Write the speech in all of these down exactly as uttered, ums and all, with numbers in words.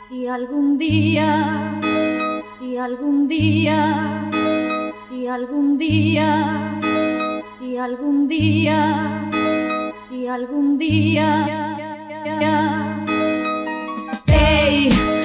Si algún día, si algún día, si algún día, si algún día, si algún día. Ei,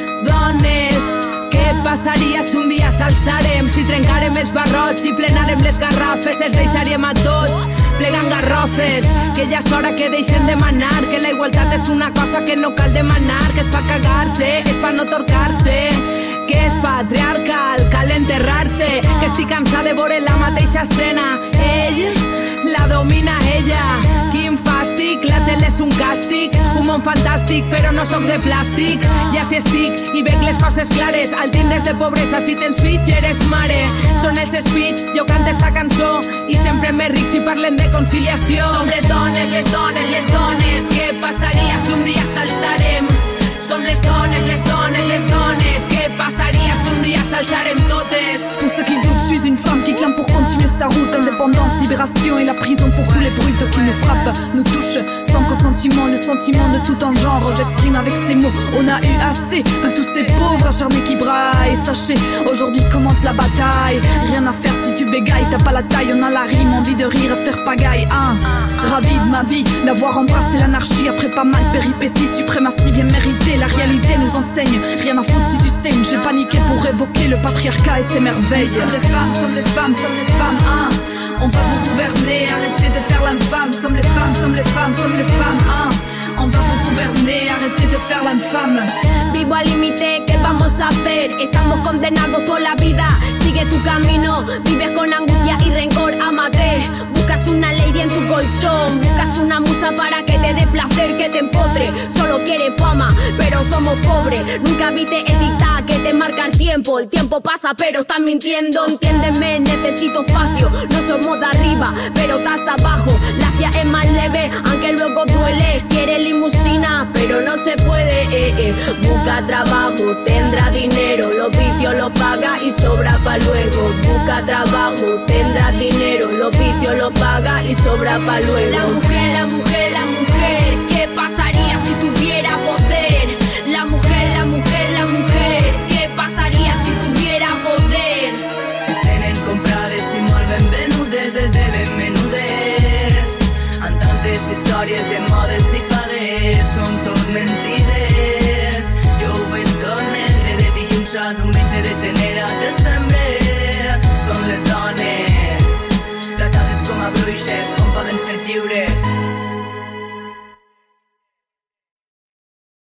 dones, què passaria si un dia s'alçarem? Si trencarem els barrots, si plenarem les garrafes, els deixaríem a tots plegant garrofes. Que ja és hora que deixen de manar, que la igualtat és una cosa que no cal demanar, que és pa cagar-se, és pa no torcar-se, que és patriarcal, cal enterrar-se, que estic cansada de veure la mateixa escena. Ell la domina ella, quin fàstic, la tele és un càstig, un món fantàstic però no sóc de plàstic. Ja si estic i veig les coses clares, al tindres de pobresa si tens fills i eres mare. Són els speech, jo canto esta cançó i sempre més ric si parlen de conciliació. Som les dones, les dones, les dones, què passaria si un dia s'alçarem? Som les dones, les dones, les dones, què passaria si un dia s'alçarem totes? Pour ceux qui doutent, je suis une femme qui clame pour continuer sa route. Indépendance, libération et la prison pour tous les brutes qui nous frappent, nous touchent sans consentiment, le sentiment de tout en genre. J'exprime avec ces mots, on a eu assez de tous ces pauvres acharnés qui braillent. Sachez, aujourd'hui commence la bataille. Rien à faire si tu bégayes, t'as pas la taille, on a la rime, envie de rire et faire pagaille. Hein. Ravi de ma vie, d'avoir embrassé l'anarchie après pas mal de péripéties, suprématie bien méritée. La réalité nous enseigne, rien à foutre si tu saignes. J'ai paniqué pour évoquer le patriarcat et ses merveilles. Sommes les femmes, sommes les femmes, sommes les femmes, hein. On va vous gouverner, arrêtez de faire l'infâme. Sommes les femmes, sommes les femmes, sommes les femmes, hein. On va vous gouverner, arrêtez de faire l'infâme. Vivo al límite, ¿qué vamos a hacer? Estamos condenados por la vida. Sigue tu camino, vives con angustia y rencor, amate. Buscas una lady en tu colchón, buscas una musa para que te dé placer, que te empotre. Solo quieres fama, pero somos pobres. Nunca viste el dictado que te marca el tiempo. El tiempo pasa, pero estás mintiendo. Entiéndeme, necesito espacio. No somos de arriba, pero estás abajo. La tía es más leve, aunque luego duele. Quiere limusina, pero no se puede. Eh, eh. Busca trabajo, tendrá dinero. Los vicios los paga y sobra pa' luego. Busca trabajo, tendrá dinero. Los vicios los paga y sobra pa' luego. La mujer, la mujer, la mujer, ¿qué pasaría si tuviera poder? La mujer, la mujer, la mujer, ¿qué pasaría si tuviera poder? Es tenen comprades i molt ben venudes des de ben menudes. En tantes històries de modes i fades són tot mentides. Jo ho veig tot negre de dilluns a diumenge, de gener a desembre. Són les dones tratades com a bruixes, com poden ser lliures.